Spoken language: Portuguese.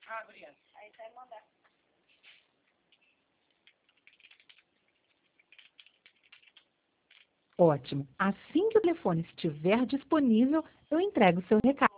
Ah, obrigado. Aí você vai mandar. Ótimo. Assim que o telefone estiver disponível, eu entrego o seu recado.